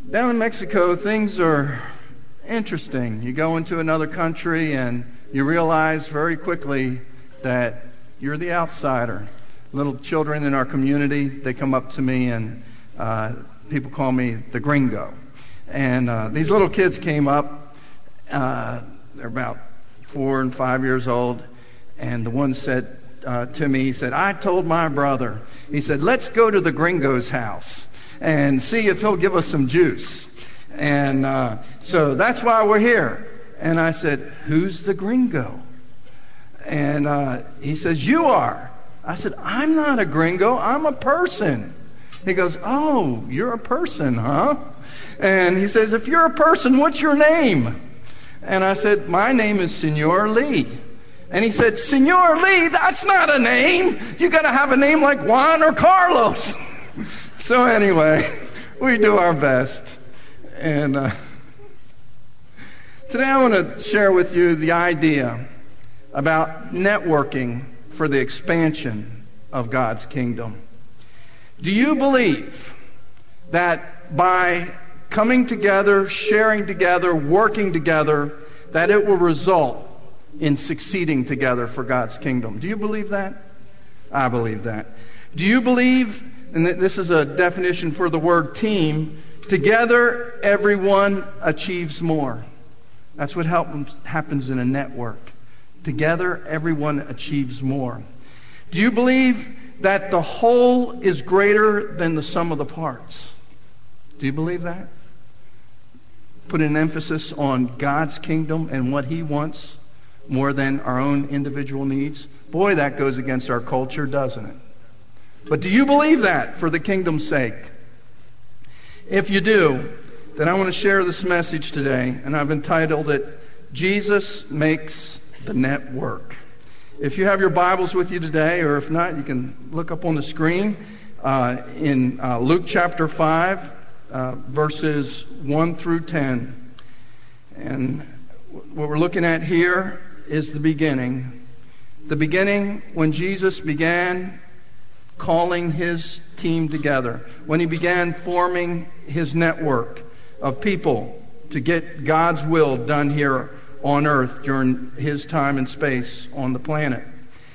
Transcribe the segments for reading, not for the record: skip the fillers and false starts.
Down in Mexico, things are interesting. You go into another country and you realize very quickly that you're the outsider. Little children in our community, they come up to me and people call me the gringo. And these little kids came up, they're about 4 and 5 years old, and the one said to me, he said, I told my brother, he said, let's go to the gringo's house and see if he'll give us some juice. And so that's why we're here. And I said, who's the gringo? And he says, you are. I said, I'm not a gringo, I'm a person. He goes, oh, you're a person, huh? And he says, if you're a person, what's your name? And I said, my name is Senor Lee. And he said, Senor Lee, that's not a name. You got to have a name like Juan or Carlos. So anyway, we do our best. And today I want to share with you the idea about networking for the expansion of God's kingdom. Do you believe that by coming together, sharing together, working together, that it will result in succeeding together for God's kingdom? Do you believe that? I believe that. Do you believe, and this is a definition for the word team, together everyone achieves more. That's what happens in a network. Together everyone achieves more. Do you believe that the whole is greater than the sum of the parts? Do you believe that? Put an emphasis on God's kingdom and what He wants more than our own individual needs. Boy, that goes against our culture, doesn't it? But do you believe that for the kingdom's sake? If you do, then I want to share this message today, and I've entitled it, Jesus Makes the Net Work. If you have your Bibles with you today, or if not, you can look up on the screen in Luke chapter 5, verses 1 through 10. And what we're looking at here is the beginning. The beginning when Jesus began calling His team together, when He began forming His network of people to get God's will done here on earth during His time and space on the planet.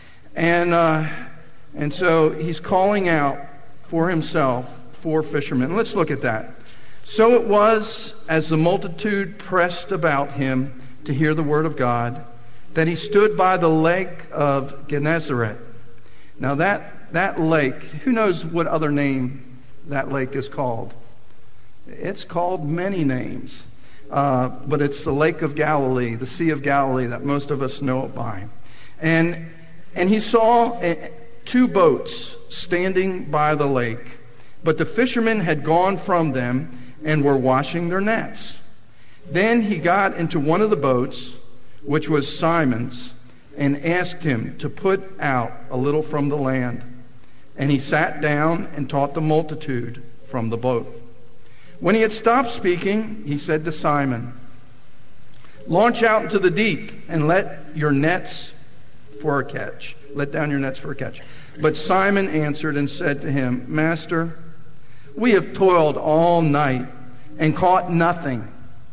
And so He's calling out for Himself 4 fishermen. Let's look at that. So it was, as the multitude pressed about Him to hear the word of God, that He stood by the lake of Gennesaret. Now that lake, who knows what other name that lake is called? It's called many names. But it's the Lake of Galilee, the Sea of Galilee that most of us know it by. And He saw 2 boats standing by the lake, but the fishermen had gone from them and were washing their nets. Then He got into one of the boats, which was Simon's, and asked him to put out a little from the land. And He sat down and taught the multitude from the boat. When He had stopped speaking, He said to Simon, launch out into the deep and let your nets for a catch. Let down your nets for a catch. But Simon answered and said to Him, Master, we have toiled all night and caught nothing.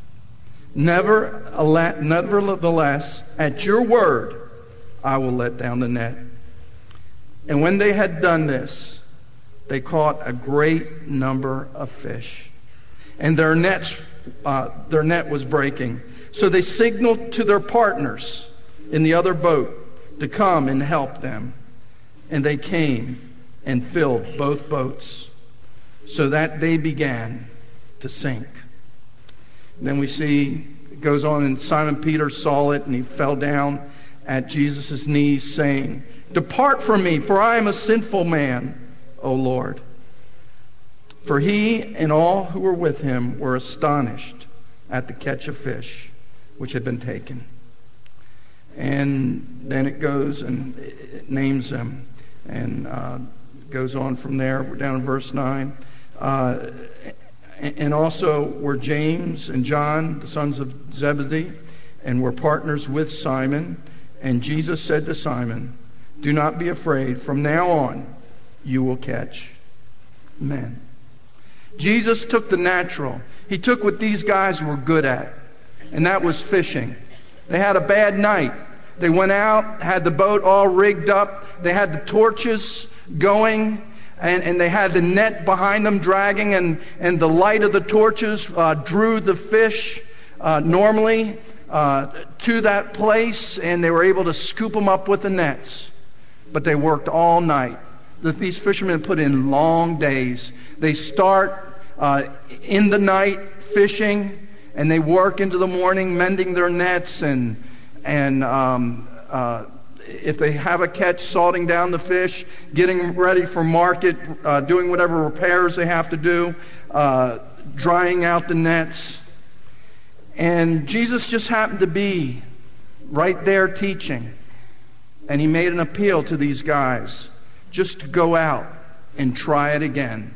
Nevertheless, at your word, I will let down the net. And when they had done this, they caught a great number of fish. And their net was breaking. So they signaled to their partners in the other boat to come and help them. And they came and filled both boats, so that they began to sink. And then we see, it goes on, and Simon Peter saw it, and he fell down at Jesus' knees, saying, depart from me, for I am a sinful man, O Lord. For he and all who were with him were astonished at the catch of fish which had been taken. And then it goes and it names them and goes on from there. We're down in verse 9. And also were James and John, the sons of Zebedee, and were partners with Simon. And Jesus said to Simon, do not be afraid. From now on, you will catch men. Jesus took the natural. He took what these guys were good at, and that was fishing. They had a bad night. They went out, had the boat all rigged up. They had the torches going, and they had the net behind them dragging, and the light of the torches drew the fish normally to that place, and they were able to scoop them up with the nets. But they worked all night. These fishermen put in long days. They start in the night fishing, and they work into the morning mending their nets, and if they have a catch, salting down the fish, getting ready for market, doing whatever repairs they have to do, drying out the nets. And Jesus just happened to be right there teaching. And he made an appeal to these guys just to go out and try it again.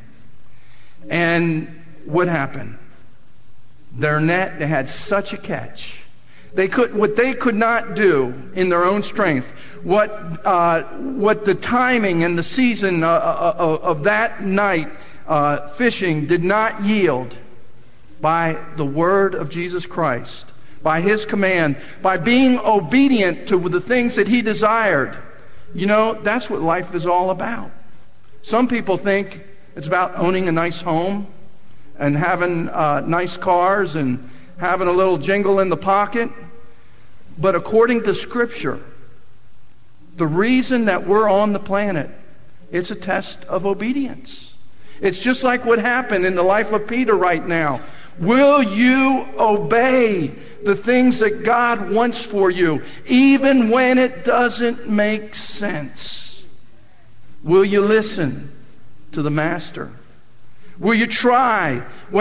And what happened? Their net, they had such a catch. What they could not do in their own strength, what the timing and the season of that night fishing did not yield, by the word of Jesus Christ, by his command, by being obedient to the things that he desired. You know, that's what life is all about. Some people think it's about owning a nice home and having nice cars and having a little jingle in the pocket. But according to Scripture, the reason that we're on the planet, it's a test of obedience. It's just like what happened in the life of Peter right now. Will you obey the things that God wants for you, even when it doesn't make sense? Will you listen to the Master? Will you try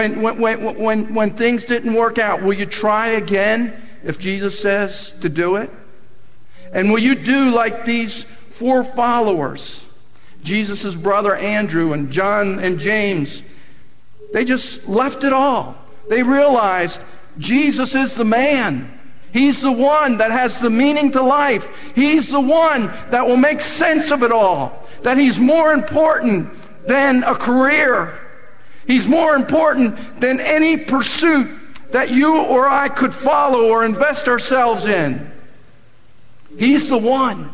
when things didn't work out? Will you try again if Jesus says to do it? And will you do like these four followers, Jesus' brother Andrew and John and James? They just left it all. They realized Jesus is the man. He's the one that has the meaning to life. He's the one that will make sense of it all. That he's more important than a career. He's more important than any pursuit that you or I could follow or invest ourselves in. He's the one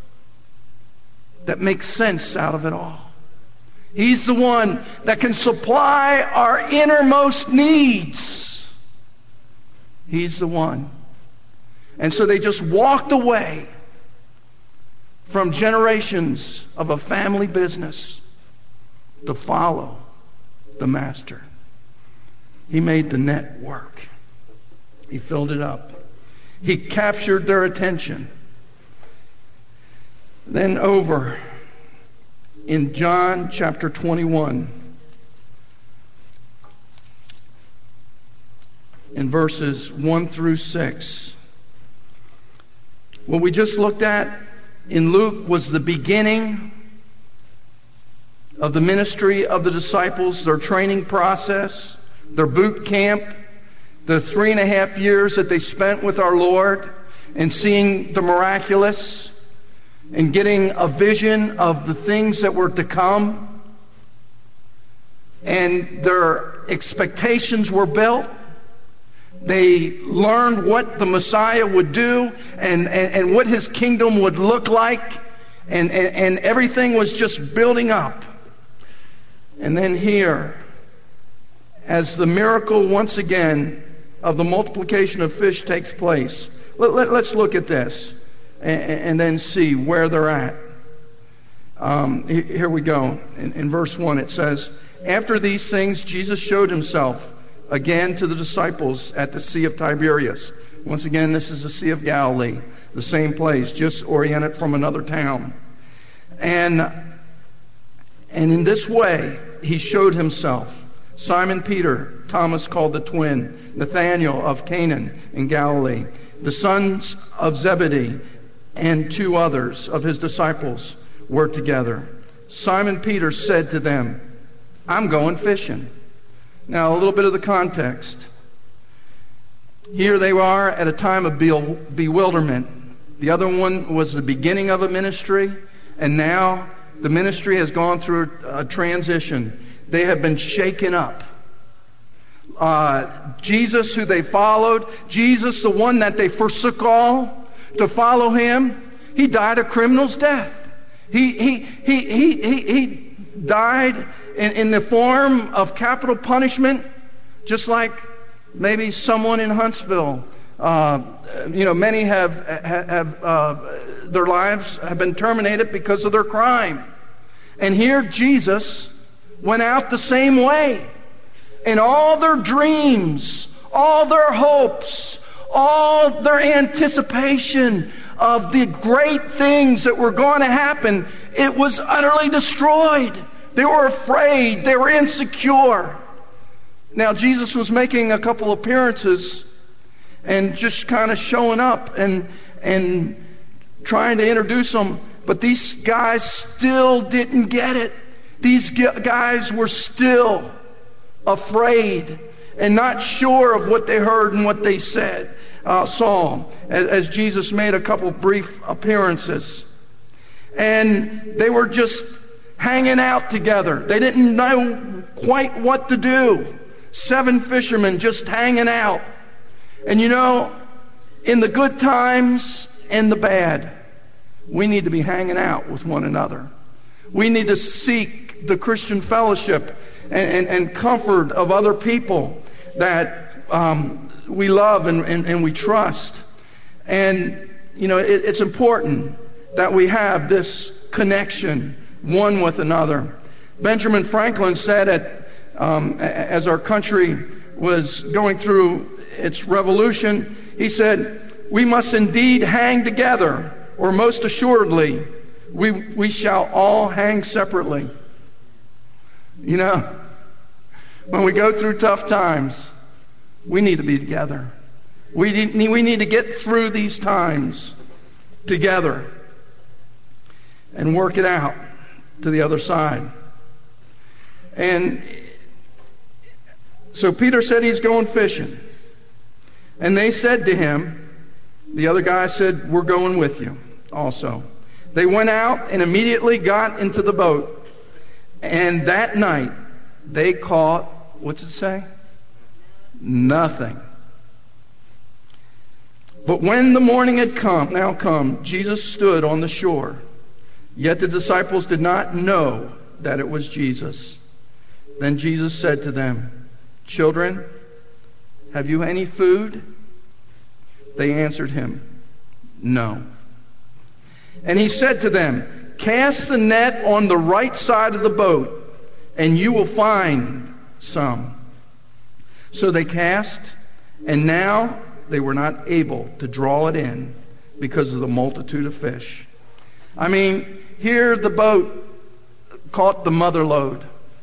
that makes sense out of it all. He's the one that can supply our innermost needs. He's the one. And so they just walked away from generations of a family business to follow the Master. He made the net work. He filled it up. He captured their attention. Then over in John chapter 21, in verses 1 through 6, what we just looked at in Luke was the beginning of the ministry of the disciples, their training process, their boot camp, the 3.5 years that they spent with our Lord and seeing the miraculous and getting a vision of the things that were to come. And their expectations were built. They learned what the Messiah would do and what his kingdom would look like. And everything was just building up. And then here, as the miracle once again of the multiplication of fish takes place, let's look at this and then see where they're at. Here we go. In verse 1 it says, "After these things Jesus showed himself again to the disciples at the Sea of Tiberias." Once again, this is the Sea of Galilee, the same place, just oriented from another town. And in this way he showed himself. Simon Peter, Thomas called the twin, Nathanael of Canaan in Galilee, the sons of Zebedee, and 2 others of his disciples were together. Simon Peter said to them, "I'm going fishing." Now, a little bit of the context. Here they are at a time of bewilderment. The other one was the beginning of a ministry, and now the ministry has gone through a transition. they have been shaken up. Jesus, who they followed, Jesus, the one that they forsook all to follow him, he died a criminal's death. He died in the form of capital punishment, just like maybe someone in Huntsville. Many have their lives have been terminated because of their crime. And here Jesus went out the same way. And all their dreams, all their hopes, all their anticipation of the great things that were going to happen, it was utterly destroyed. They were afraid. They were insecure. Now, Jesus was making a couple appearances and just kind of showing up and trying to introduce them. But these guys still didn't get it. These guys were still afraid and not sure of what they heard and what they saw as Jesus made a couple brief appearances. And they were just hanging out together. They didn't know quite what to do. 7 fishermen just hanging out. And in the good times and the bad, we need to be hanging out with one another. We need to seek the Christian fellowship and comfort of other people that we love and we trust. And, it's important that we have this connection one with another. Benjamin Franklin said as our country was going through its revolution, he said, "We must indeed hang together, or most assuredly, we shall all hang separately." When we go through tough times, we need to be together. We need to get through these times together and work it out to the other side. And so Peter said he's going fishing. And they said to him, the other guy said, "We're going with you also." They went out and immediately got into the boat. And that night, they caught, what's it say? Nothing. But when the morning had come, Jesus stood on the shore. Yet the disciples did not know that it was Jesus. Then Jesus said to them, "Children, have you any food?" They answered him, "No." And he said to them, "Cast the net on the right side of the boat, and you will find some." So they cast, and now they were not able to draw it in because of the multitude of fish. Here the boat caught the mother load.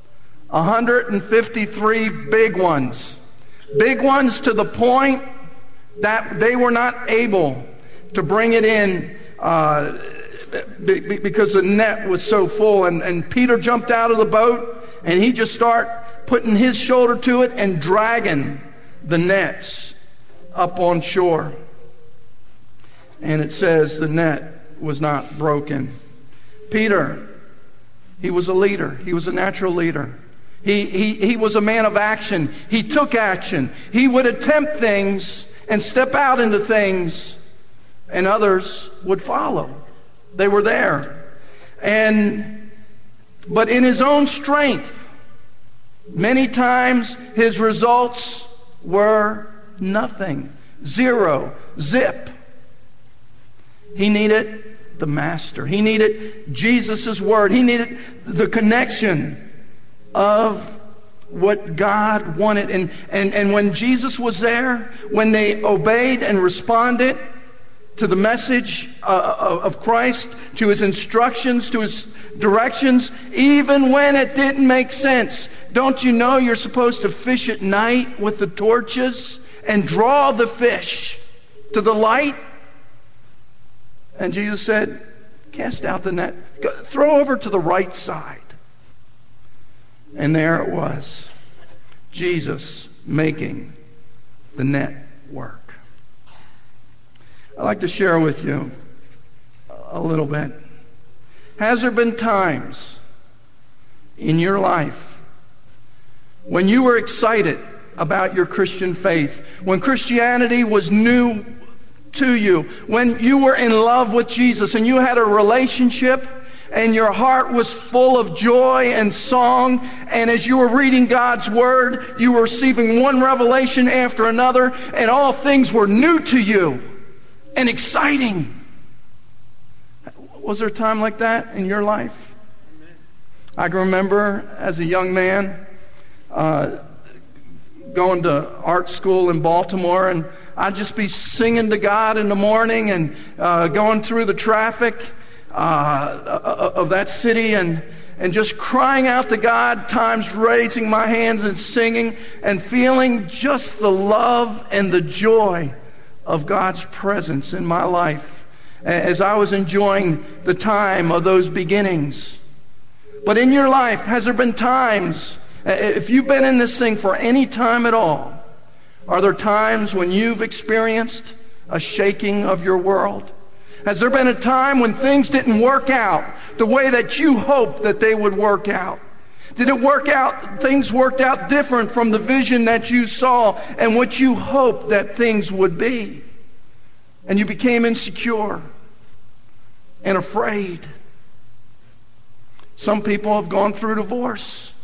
153 big ones. Big ones to the point that they were not able to bring it in because the net was so full. And Peter jumped out of the boat, and he just started putting his shoulder to it and dragging the nets up on shore. And it says the net was not broken. Peter, he was a leader. He was a natural leader. He was a man of action. He took action. He would attempt things and step out into things, and others would follow. They were there. But in his own strength, many times his results were nothing. Zero. Zip. He needed the Master. He needed Jesus' word. He needed the connection of what God wanted. And when Jesus was there, when they obeyed and responded to the message of Christ, to his instructions, to his directions, even when it didn't make sense. Don't you know you're supposed to fish at night with the torches and draw the fish to the light? And Jesus said, "Cast out the net. Throw over to the right side." And there it was. Jesus making the net work. I'd like to share with you a little bit. Has there been times in your life when you were excited about your Christian faith, when Christianity was new to you, when you were in love with Jesus and you had a relationship and your heart was full of joy and song, and as you were reading God's Word, you were receiving one revelation after another, and all things were new to you and exciting. Was there a time like that in your life? I can remember as a young man going to art school in Baltimore, and I'd just be singing to God in the morning and going through the traffic of that city and just crying out to God, times raising my hands and singing and feeling just the love and the joy of God's presence in my life as I was enjoying the time of those beginnings. But in your life, has there been times, if you've been in this thing for any time at all, are there times when you've experienced a shaking of your world? Has there been a time when things didn't work out the way that you hoped that they would work out? Did it work out, things worked out different from the vision that you saw and what you hoped that things would be? And you became insecure and afraid. Some people have gone through divorce.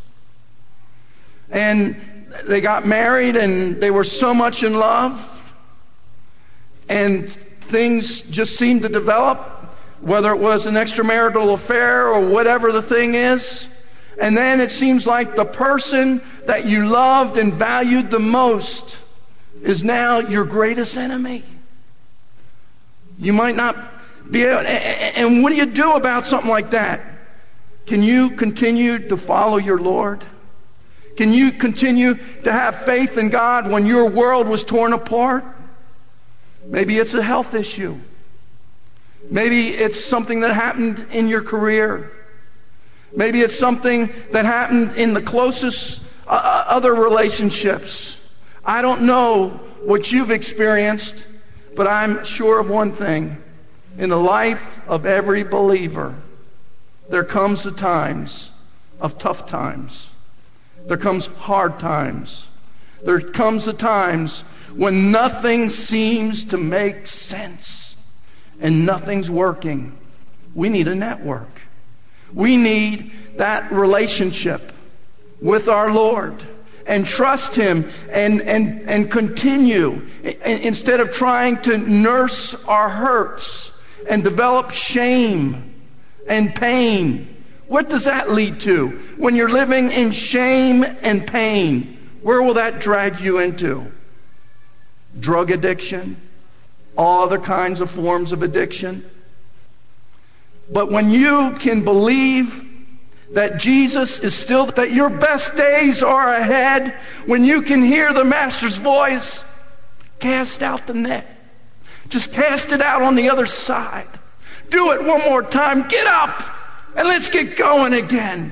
And they got married and they were so much in love. And things just seemed to develop, whether it was an extramarital affair or whatever the thing is. And then it seems like the person that you loved and valued the most is now your greatest enemy. You might not be able, and what do you do about something like that? Can you continue to follow your Lord? Can you continue to have faith in God when your world was torn apart? Maybe it's a health issue. Maybe it's something that happened in your career. Maybe it's something that happened in the closest other relationships. I don't know what you've experienced, but I'm sure of one thing. In the life of every believer, there comes the times of tough times. There comes hard times. There comes the times when nothing seems to make sense and nothing's working. We need a network. We need that relationship with our Lord and trust Him and continue instead of trying to nurse our hurts and develop shame and pain. What does that lead to? When you're living in shame and pain, where will that drag you into? Drug addiction, all other kinds of forms of addiction. But when you can believe that Jesus is still, that your best days are ahead, when you can hear the Master's voice, cast out the net. Just cast it out on the other side. Do it one more time. Get up and let's get going again.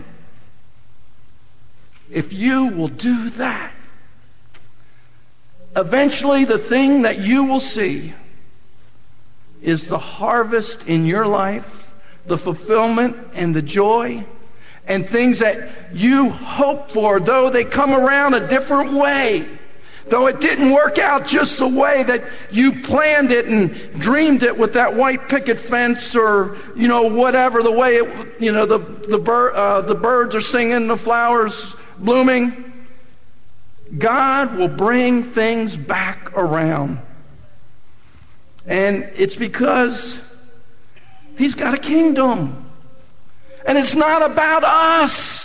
If you will do that, eventually the thing that you will see is the harvest in your life, the fulfillment and the joy, and things that you hope for, though they come around a different way. Though it didn't work out just the way that you planned it and dreamed it with that white picket fence or, whatever, the way it, the birds are singing, the flowers blooming. God will bring things back around. And it's because He's got a kingdom. And it's not about us.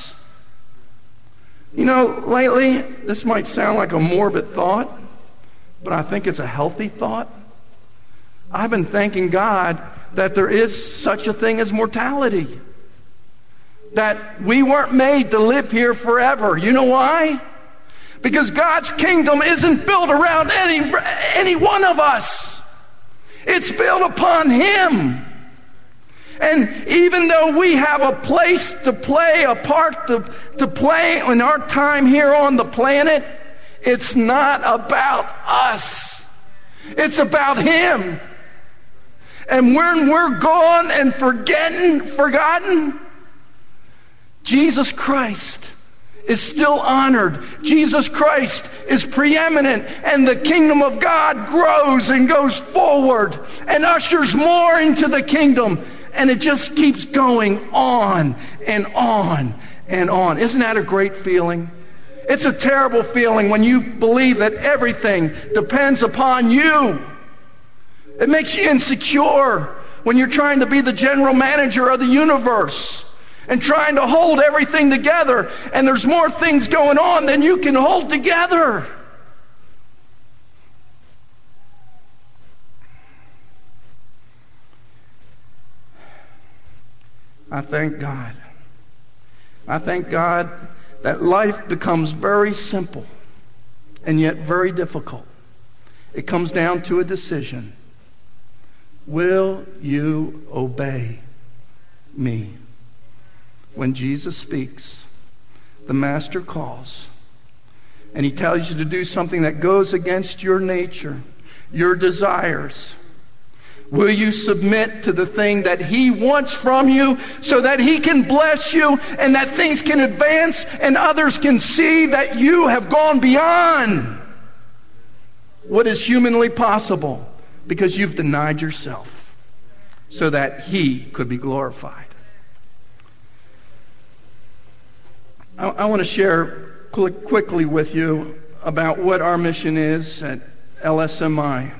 Lately, this might sound like a morbid thought, but I think it's a healthy thought. I've been thanking God that there is such a thing as mortality. That we weren't made to live here forever. You know why? Because God's kingdom isn't built around any one of us. It's built upon Him. And even though we have a place to play, a part to play in our time here on the planet, it's not about us. It's about Him. And when we're gone and forgotten, Jesus Christ is still honored. Jesus Christ is preeminent, and the kingdom of God grows and goes forward and ushers more into the kingdom. And it just keeps going on and on and on. Isn't that a great feeling? It's a terrible feeling when you believe that everything depends upon you. It makes you insecure when you're trying to be the general manager of the universe and trying to hold everything together, and there's more things going on than you can hold together. I thank God. I thank God that life becomes very simple and yet very difficult. It comes down to a decision. Will you obey me? When Jesus speaks, the Master calls, and he tells you to do something that goes against your nature, your desires. Will you submit to the thing that he wants from you so that he can bless you and that things can advance and others can see that you have gone beyond what is humanly possible because you've denied yourself so that he could be glorified? I want to share quickly with you about what our mission is at LSMI.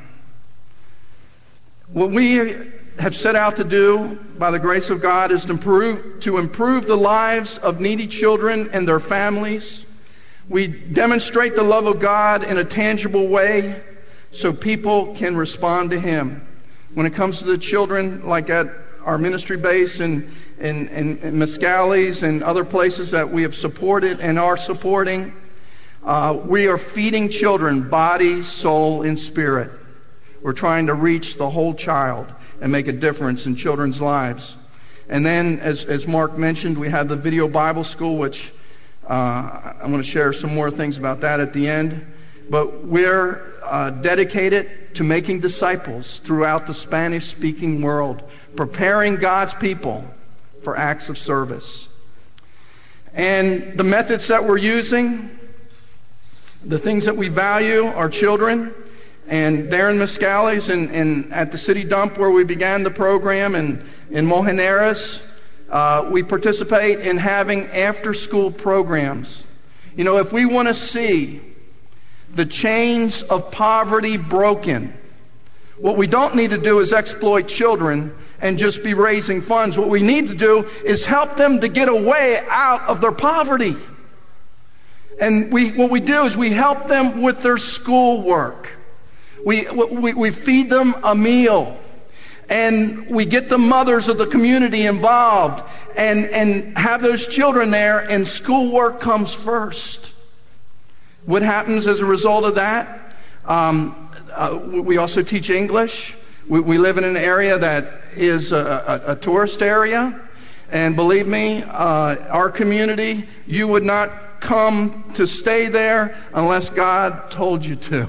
What we have set out to do by the grace of God is to improve the lives of needy children and their families. We demonstrate the love of God in a tangible way so people can respond to him. When it comes to the children, like at our ministry base in Mescales and other places that we have supported and are supporting, we are feeding children body, soul, and spirit. We're trying to reach the whole child and make a difference in children's lives. And then, as Mark mentioned, we have the Video Bible School, which I'm going to share some more things about that at the end. But we're dedicated to making disciples throughout the Spanish-speaking world, preparing God's people for acts of service. And the methods that we're using, the things that we value, are children. And there in Mescales and at the city dump where we began the program and in Mojeneras, we participate in having after-school programs. You know, if we want to see the chains of poverty broken, what we don't need to do is exploit children and just be raising funds. What we need to do is help them to get a way out of their poverty. And what we do is we help them with their schoolwork. We feed them a meal, and we get the mothers of the community involved and have those children there, and schoolwork comes first. What happens as a result of that? We also teach English. We live in an area that is a tourist area, and believe me, our community, you would not come to stay there unless God told you to.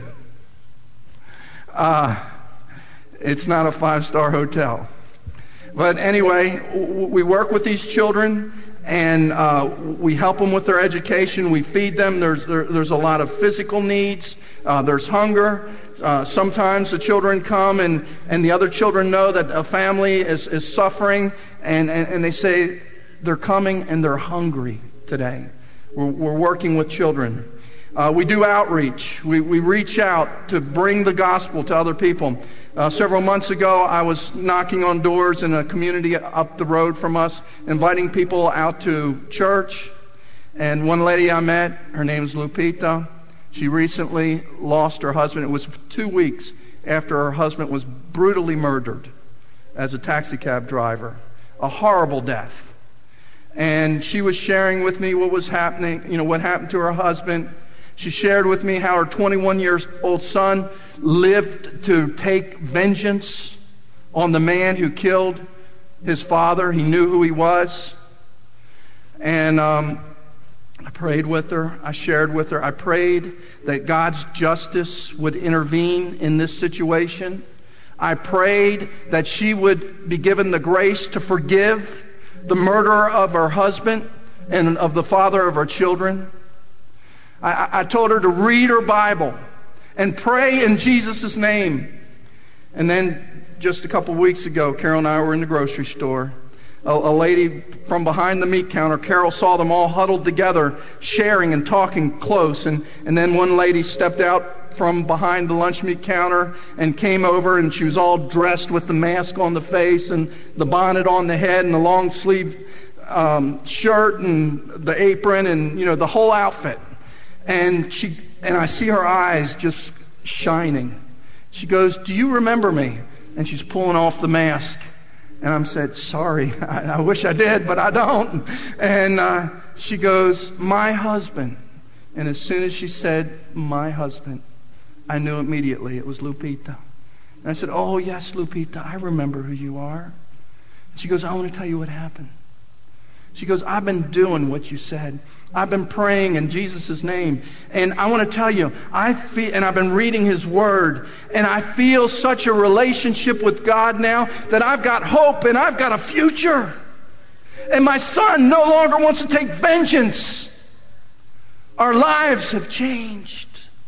It's not a 5-star hotel. But anyway, we work with these children and we help them with their education. We feed them. There's a lot of physical needs. There's hunger. Sometimes the children come and the other children know that a family is suffering and they say they're coming and they're hungry today. We're working with children. We do outreach. We reach out to bring the gospel to other people. Several months ago, I was knocking on doors in a community up the road from us, inviting people out to church. And one lady I met, her name's Lupita. She recently lost her husband. It was 2 weeks after her husband was brutally murdered as a taxi cab driver. A horrible death. And she was sharing with me what was happening, what happened to her husband. She shared with me how her 21-year-old son lived to take vengeance on the man who killed his father. He knew who he was. And I prayed with her. I shared with her. I prayed that God's justice would intervene in this situation. I prayed that she would be given the grace to forgive the murderer of her husband, and of the father of our children. I told her to read her Bible and pray in Jesus' name. And then just a couple weeks ago, Carol and I were in the grocery store. A lady from behind the meat counter, Carol saw them all huddled together, sharing and talking close. And then one lady stepped out from behind the lunch meat counter and came over, and she was all dressed with the mask on the face and the bonnet on the head and the long sleeve shirt and the apron and, the whole outfit. And I see her eyes just shining. She goes, "Do you remember me?" And she's pulling off the mask. And I said, "Sorry, I wish I did, but I don't." And she goes, "My husband." And as soon as she said, "My husband," I knew immediately it was Lupita. And I said, "Oh, yes, Lupita, I remember who you are." And she goes, "I want to tell you what happened." She goes, "I've been doing what you said. I've been praying in Jesus' name. And I want to tell you, I've been reading His Word, and I feel such a relationship with God now that I've got hope and I've got a future. And my son no longer wants to take vengeance. Our lives have changed."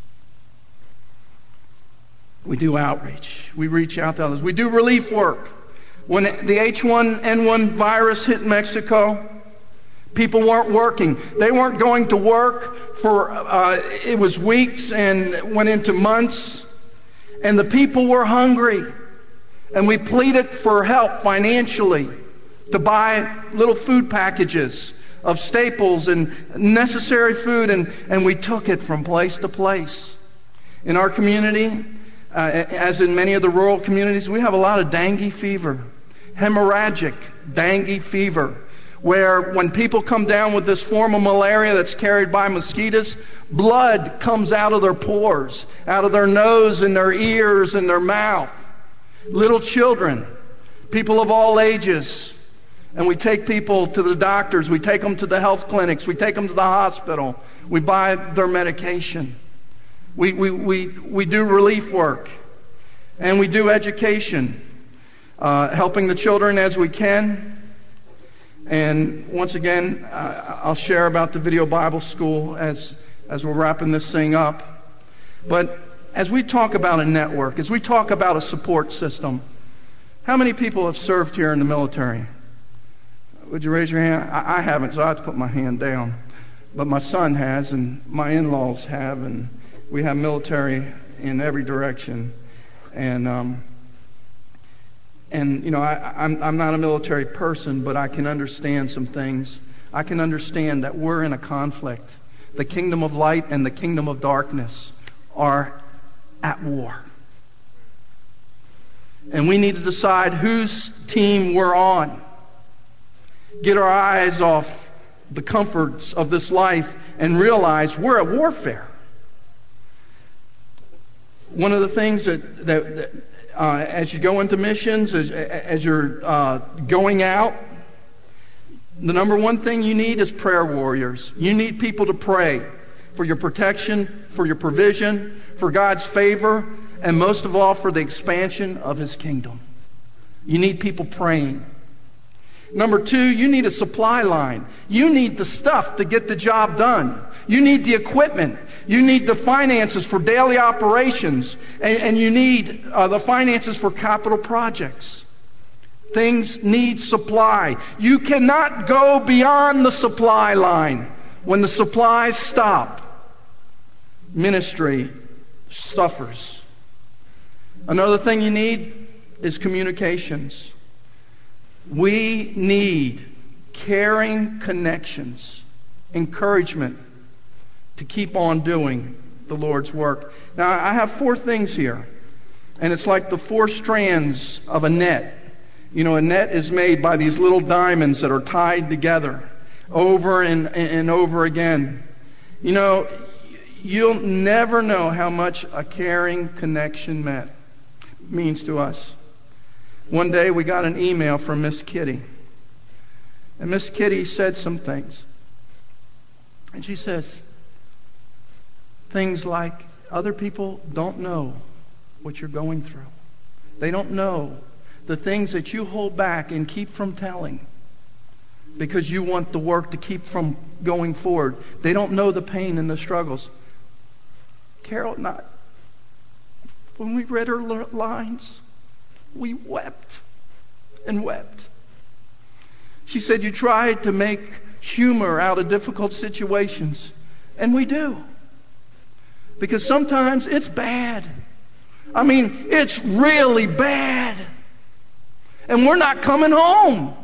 We do outreach. We reach out to others. We do relief work. When the H1N1 virus hit Mexico, people weren't working. They weren't going to work for, it was weeks and went into months. And the people were hungry. And we pleaded for help financially to buy little food packages of staples and necessary food. And we took it from place to place. In our community, as in many of the rural communities, we have a lot of dengue fever, hemorrhagic dengue fever, where when people come down with this form of malaria that's carried by mosquitoes, blood comes out of their pores, out of their nose and their ears and their mouth. Little children, people of all ages. And we take people to the doctors, we take them to the health clinics, we take them to the hospital, we buy their medication. We do relief work, and we do education, helping the children as we can. And once again, I'll share about the Video Bible School as we're wrapping this thing up. But as we talk about a network, as we talk about a support system, how many people have served here in the military? Would you raise your hand? I haven't, so I have to put my hand down. But my son has, and my in-laws have, and we have military in every direction. And I'm not a military person, but I can understand some things. I can understand that we're in a conflict. The kingdom of light and the kingdom of darkness are at war. And we need to decide whose team we're on. Get our eyes off the comforts of this life and realize we're at warfare. One of the things that as you go into missions, as you're going out, the number one thing you need is prayer warriors. You need people to pray for your protection, for your provision, for God's favor, and most of all, for the expansion of His kingdom. You need people praying. Number two, you need a supply line. You need the stuff to get the job done. You need the equipment. You need the finances for daily operations. And you need the finances for capital projects. Things need supply. You cannot go beyond the supply line. When the supplies stop, ministry suffers. Another thing you need is communications. We need caring connections, encouragement to keep on doing the Lord's work. Now, I have 4 things here, and it's like the 4 strands of a net. You know, a net is made by these little diamonds that are tied together over and over again. You know, you'll never know how much a caring connection means to us. One day we got an email from Miss Kitty. And Miss Kitty said some things. And she says things like, other people don't know what you're going through. They don't know the things that you hold back and keep from telling. because you want the work to keep from going forward. They don't know the pain and the struggles. Carol and I, when we read her lines, we wept and wept. She said, you try to make humor out of difficult situations. And we do. Because sometimes it's bad. I mean, it's really bad. And we're not coming home.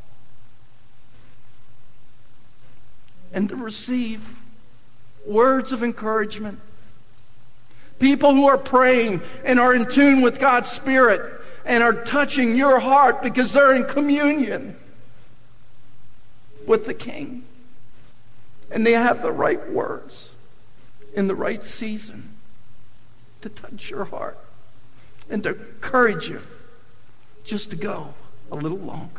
And to receive words of encouragement. People who are praying and are in tune with God's Spirit and are touching your heart because they're in communion with the King. And they have the right words in the right season to touch your heart and to encourage you just to go a little longer.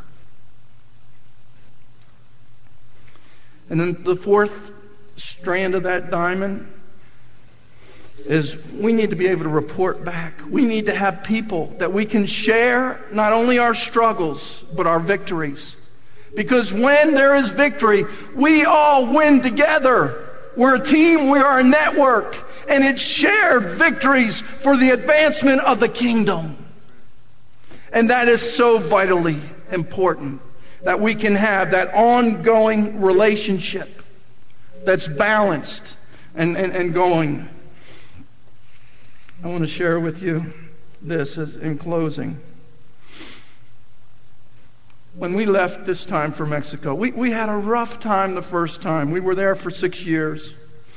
And then the fourth strand of that diamond is we need to be able to report back. We need to have people that we can share not only our struggles, but our victories. Because when there is victory, we all win together. We're a team, we are a network, and it's shared victories for the advancement of the kingdom. And that is so vitally important, that we can have that ongoing relationship that's balanced and going. I want to share with you this in closing. When we left this time for Mexico, we had a rough time the first time. We were there for 6 years.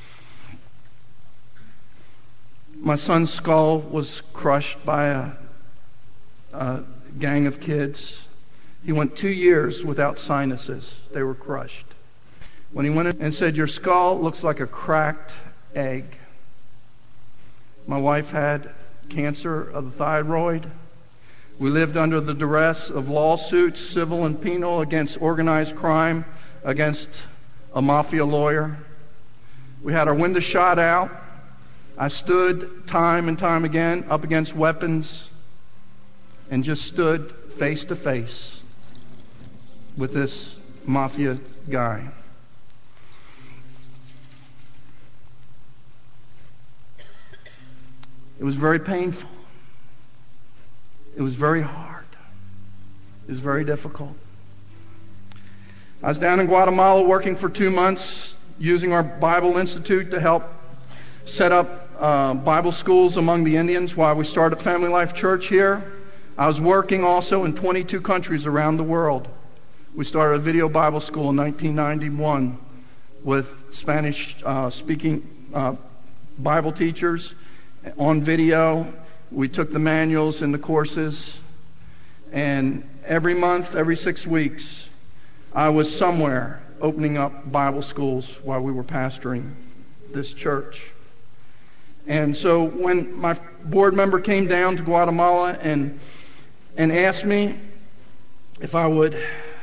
My son's skull was crushed by a gang of kids. He went 2 years without sinuses. They were crushed. When he went in and said, your skull looks like a cracked egg. My wife had cancer of the thyroid. We lived under the duress of lawsuits, civil and penal, against organized crime, against a mafia lawyer. We had our window shot out. I stood time and time again up against weapons and just stood face to face with this mafia guy. It was very painful. It was very hard. It was very difficult. I was down in Guatemala working for 2 months, using our Bible Institute to help set up Bible schools among the Indians while we started Family Life Church here. I was working also in 22 countries around the world. We started a video Bible school in 1991 with Spanish-speaking Bible teachers on video. We took the manuals and the courses, and every month, every 6 weeks, I was somewhere opening up Bible schools while we were pastoring this church. And so when my board member came down to Guatemala and asked me if I would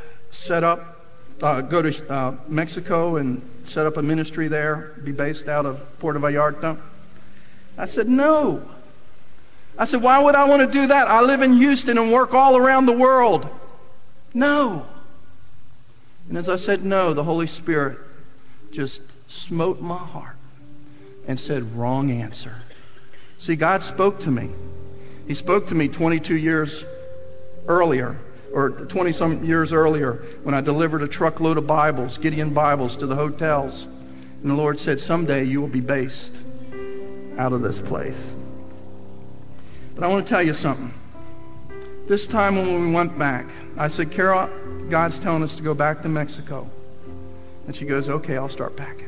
go to Mexico and set up a ministry there, be based out of Puerto Vallarta, I said, no. I said, why would I want to do that? I live in Houston and work all around the world. No. And as I said no, the Holy Spirit just smote my heart and said, wrong answer. See, God spoke to me. He spoke to me 22 years earlier, or 20-some years earlier, when I delivered a truckload of Bibles, Gideon Bibles, to the hotels. And the Lord said, someday you will be based out of this place. But I want to tell you something. This time when we went back, I said, Carol, God's telling us to go back to Mexico. And she goes, okay, I'll start packing.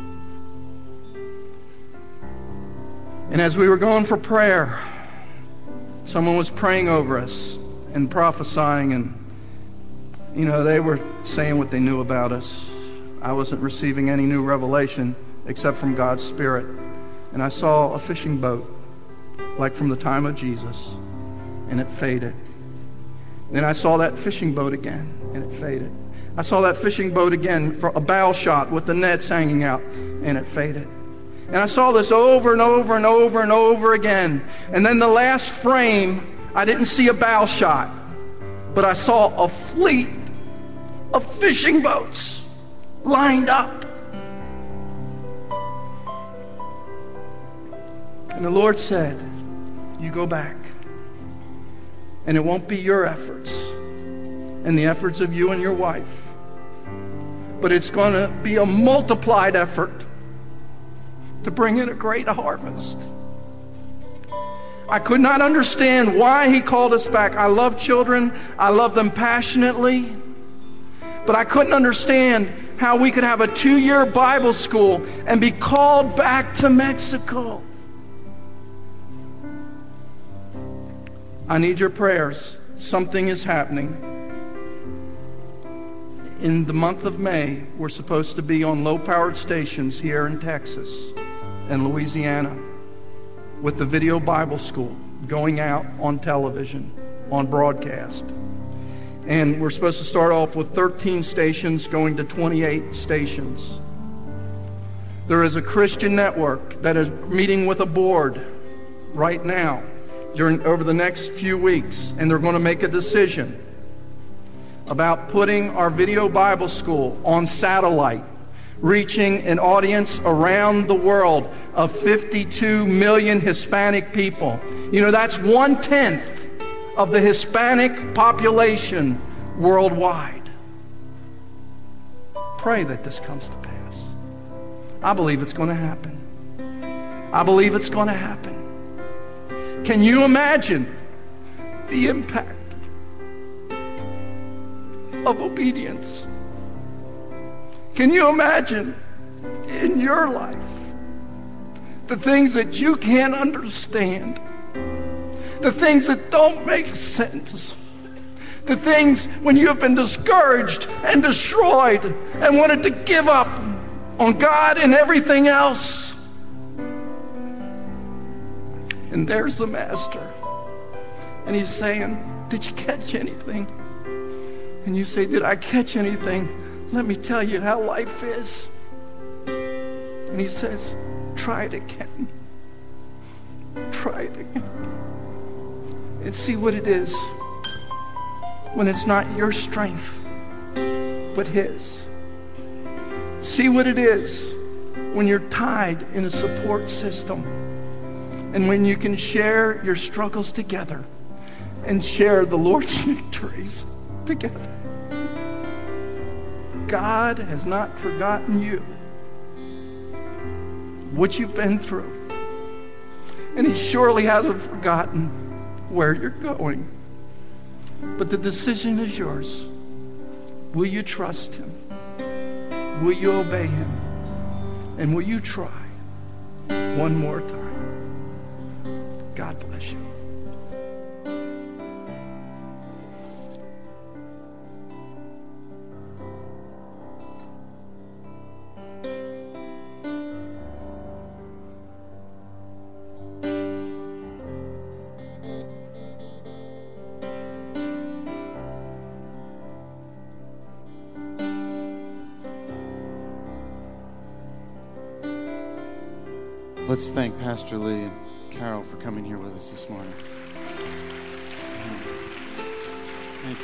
And as we were going for prayer, someone was praying over us and prophesying, and they were saying what they knew about us. I wasn't receiving any new revelation except from God's Spirit. And I saw a fishing boat, like from the time of Jesus, and it faded. Then I saw that fishing boat again, and it faded. I saw that fishing boat again, for a bow shot with the nets hanging out, and it faded. And I saw this over and over and over and over again. And then the last frame, I didn't see a bow shot, but I saw a fleet of fishing boats lined up. And the Lord said, you go back. And it won't be your efforts and the efforts of you and your wife, but it's going to be a multiplied effort to bring in a great harvest. I could not understand why he called us back. I love children. I love them passionately. But I couldn't understand how we could have a 2-year Bible school and be called back to Mexico. I need your prayers. Something is happening. In the month of May, we're supposed to be on low-powered stations here in Texas and Louisiana with the video Bible school going out on television, on broadcast. And we're supposed to start off with 13 stations going to 28 stations. There is a Christian network that is meeting with a board right now over the next few weeks, and they're going to make a decision about putting our video Bible school on satellite, reaching an audience around the world of 52 million Hispanic people. You know, that's 1/10 of the Hispanic population worldwide. Pray that this comes to pass. I believe it's going to happen. I believe it's going to happen. Can you imagine the impact of obedience? Can you imagine in your life the things that you can't understand, the things that don't make sense, the things when you have been discouraged and destroyed and wanted to give up on God and everything else? And there's the Master, and he's saying, did you catch anything? And you say, did I catch anything? Let me tell you how life is. And he says, try it again. Try it again. And see what it is when it's not your strength, but his. See what it is when you're tied in a support system, and when you can share your struggles together and share the Lord's victories together. God has not forgotten you, what you've been through. And he surely hasn't forgotten where you're going. But the decision is yours. Will you trust him? Will you obey him? And will you try one more time? God bless you. Let's thank Pastor Lee and Carol for coming here with us this morning. Thank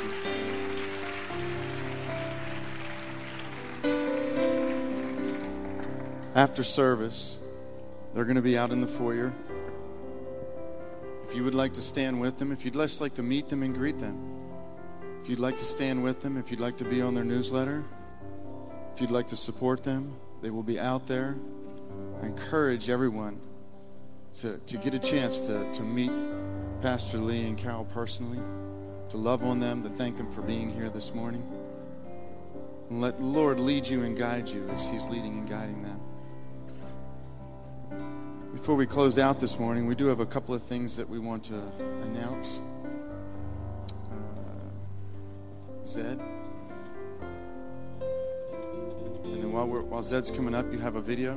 you. After service, they're going to be out in the foyer. If you would like to stand with them, if you'd just like to meet them and greet them, if you'd like to stand with them, if you'd like to be on their newsletter, if you'd like to support them, they will be out there. I encourage everyone to get a chance to meet Pastor Lee and Carol personally, to love on them, to thank them for being here this morning. And let the Lord lead you and guide you as he's leading and guiding them. Before we close out this morning, we do have a couple of things that we want to announce. Zed. And then while Zed's coming up, you have a video.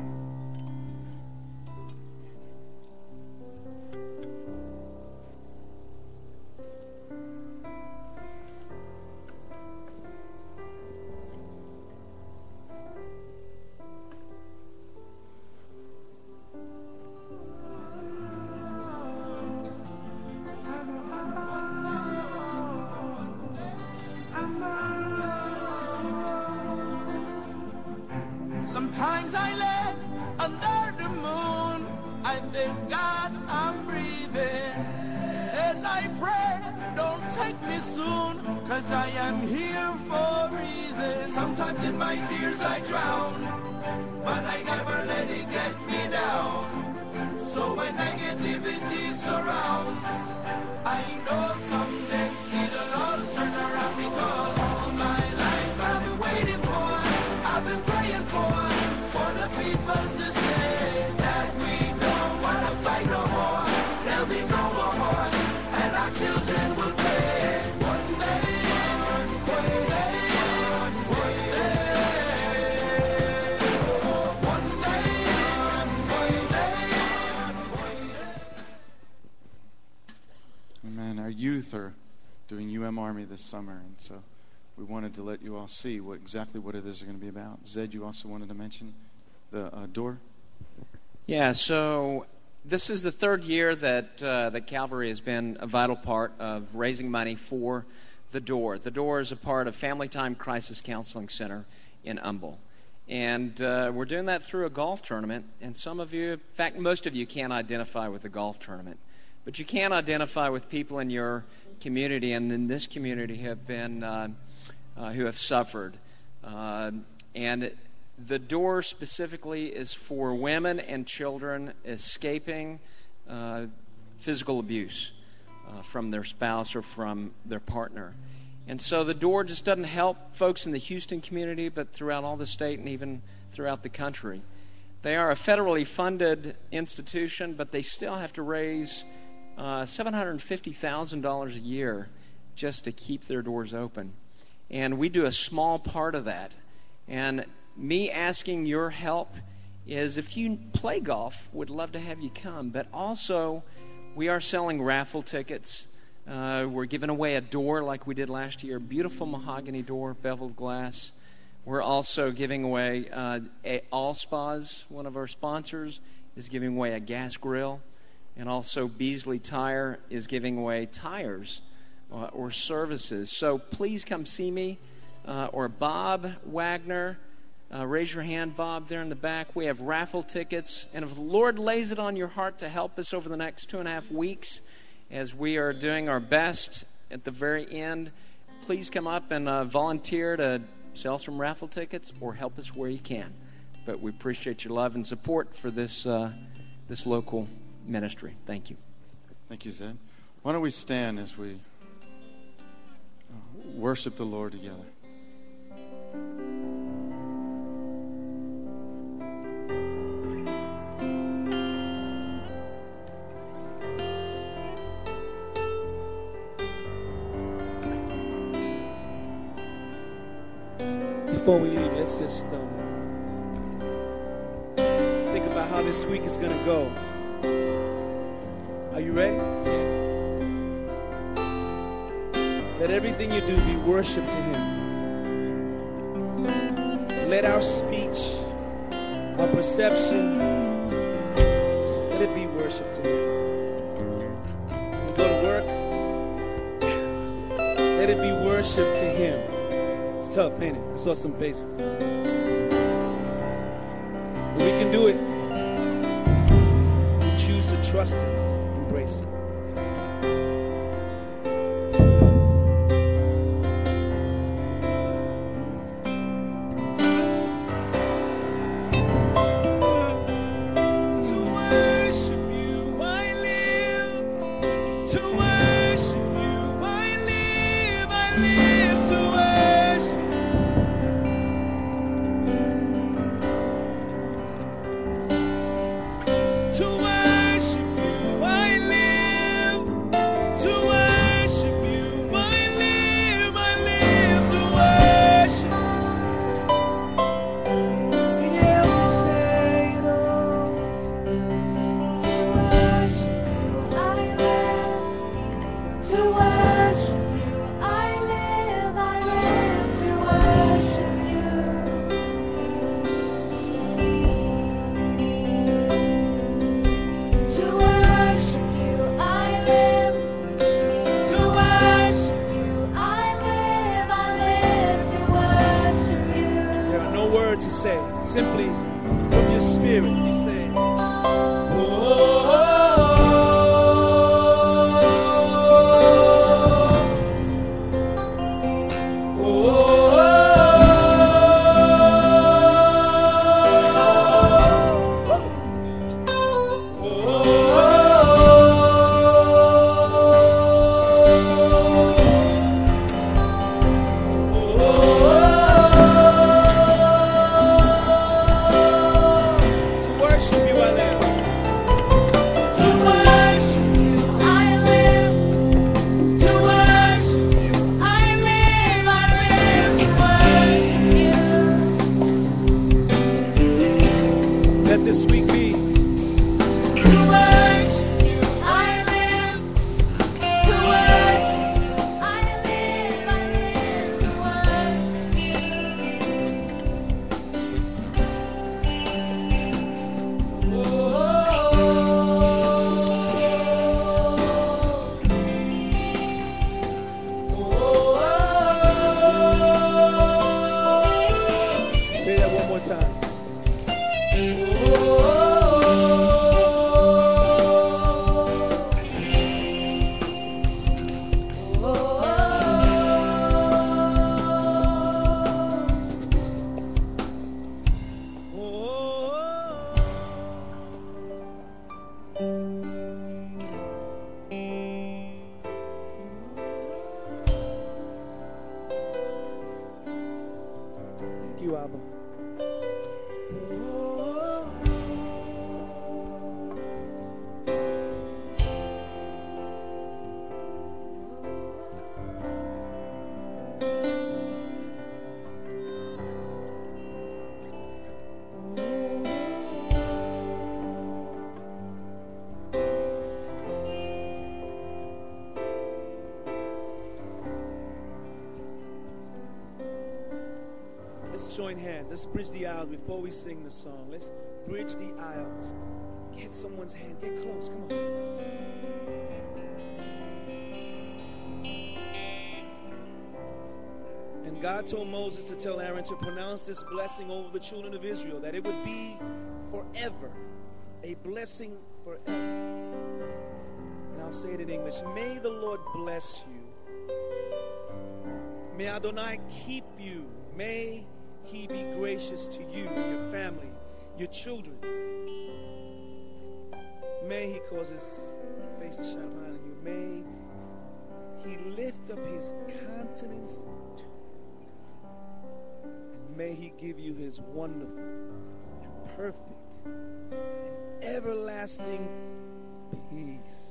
I'm breathing. And I pray, don't take me soon, 'cause I am here for a reason. Sometimes in my tears I drown, but I never let it get me down. So when negativity surrounds, I know someday it'll all turn around, because all my life I've been waiting for, I've been praying for the people to say that we don't want to fight no more. There'll be no more war, and our children will pay. One day, one day, one day, Amen. Our youth are doing Army this summer, and so we wanted to let you all see exactly what it is they're going to be about. Zed, you also wanted to mention the door? Yeah, so this is the third year that Calvary has been a vital part of raising money for the door. The door is a part of Family Time Crisis Counseling Center in Humble. And we're doing that through a golf tournament. And some of you, in fact, most of you can't identify with the golf tournament. But you can identify with people in your community and in this community have been who have suffered. And the door specifically is for women and children escaping physical abuse from their spouse or from their partner. And so the door just doesn't help folks in the Houston community, but throughout all the state and even throughout the country. They are a federally funded institution, but they still have to raise $750,000 a year just to keep their doors open. And we do a small part of that. And me asking your help is, if you play golf, would love to have you come. But also, we are selling raffle tickets. We're giving away a door like we did last year, beautiful mahogany door, beveled glass. We're also giving away All Spas, one of our sponsors, is giving away a gas grill. And also Beasley Tire is giving away tires or services. So please come see me or Bob Wagner. Raise your hand, Bob, there in the back. We have raffle tickets. And if the Lord lays it on your heart to help us over the next 2.5 weeks as we are doing our best at the very end, please come up and volunteer to sell some raffle tickets or help us where you can. But we appreciate your love and support for this local ministry. Thank you. Thank you, Zed. Why don't we stand as we worship the Lord together? Before we leave, let's just think about how this week is going to go. Are you ready? Let everything you do be worship to Him. Let our speech, our perception, let it be worship to Him. When we go to work, let it be worship to Him. It's tough, ain't it? I saw some faces. But we can do it. We choose to trust Him, embrace Him. Simply from your spirit, you say, oh, oh, oh, oh. join hands. Let's bridge the aisles before we sing the song. Let's bridge the aisles. Get someone's hand. Get close. Come on. And God told Moses to tell Aaron to pronounce this blessing over the children of Israel, that it would be forever, a blessing forever. And I'll say it in English. May the Lord bless you. May Adonai keep you. May He be gracious to you and your family, your children. May He cause His face to shine upon you. May He lift up His countenance to you. And may He give you His wonderful and perfect and everlasting peace.